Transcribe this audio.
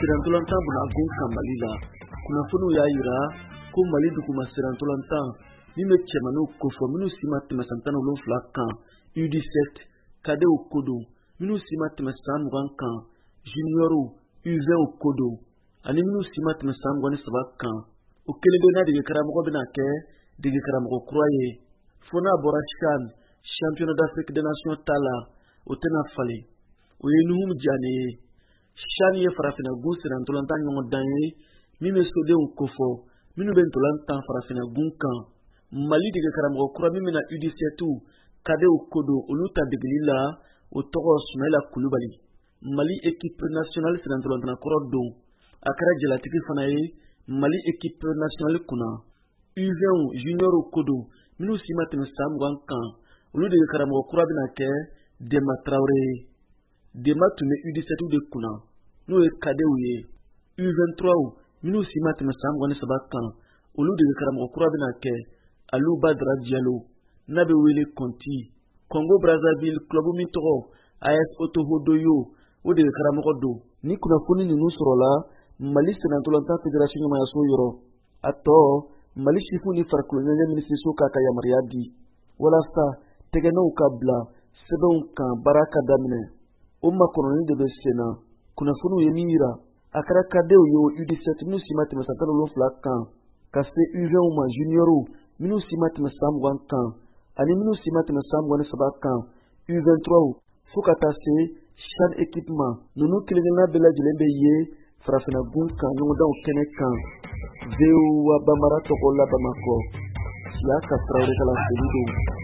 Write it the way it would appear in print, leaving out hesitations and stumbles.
sirantolantan buna gun kan Mali la kunnafoniw y'a yira ko Mali duguma sirantolantan min bɛ cɛmanninw kofɔ minnu si ma tɛmɛ san 17 kan U17 kadew ko don minnu si ma tɛmɛ san 20 kan juniorw U20 ko don ani minnu si ma tɛmɛ san 23 kan o kelen bɛ n'a dege karamɔgɔ bɛna kɛ dege karamɔgɔ kura ye fo n'a bɔra CHAN championnat d'Afrique des Nations ta la o tɛna falen o ye Nuhum Diané ye CHAN ye farafinna gun sirantolantan ɲɔgɔn dan ye min bɛ sodenw kofɔ minnu bɛ ntolantan farafinna gun kan Mali dege karamɔgɔ kura min bɛna U17 kadew ko don olu ta degeli la o tɔgɔ Sumaila Kulubali Mali équipe nationale sirantolantan kɔrɔ don a kɛra jalatigi fana ye Mali équipe nationale kunna U20 juniorw ko don minnu si ma tɛmɛ san 20 kan olu dege karamɔgɔ kura bɛna kɛ Demba Traoré ye Demba tun bɛ U17 de kunna n'o ye kadew ye U23 minnu si ma tɛmɛ san 23 kan olu dege karamɔgɔ kura bɛna kɛ Aliou Badara Diallo n'a bɛ wele Konti Congo Brazzaville club min tɔgɔ AS Otoho-Doyo o dege karamɔgɔ don ni kunnafoni ninnu sɔrɔla Mali sirantolantan fédération ɲɛmayaso yɔrɔ a tɔ Mali sifu ni farikolo ɲɛɲɛ minisiso k'a ka yamaruya di walasa tɛgɛnɛw ka bila sɛbɛnw kan baara ka daminɛ o makɔnɔni de bɛ sen na kunnafoniw ye min yira a kɛra kadew ye o U17 minnu si ma tɛmɛ san 17 kan ka se U20 ma juniorw minnu si ma tɛmɛ san 20 kan ani minnu si ma tɛmɛ san 23 kan U23 fo ka taa se CHAN équipe ma ninnu kelen-kelenna bɛɛ lajɛlen bɛ ye farafinna gun kan ɲɔgɔndanw kɛnɛ kan VOA Bambara tɔgɔ la Bamakɔ Siaka Traoré ka laseli don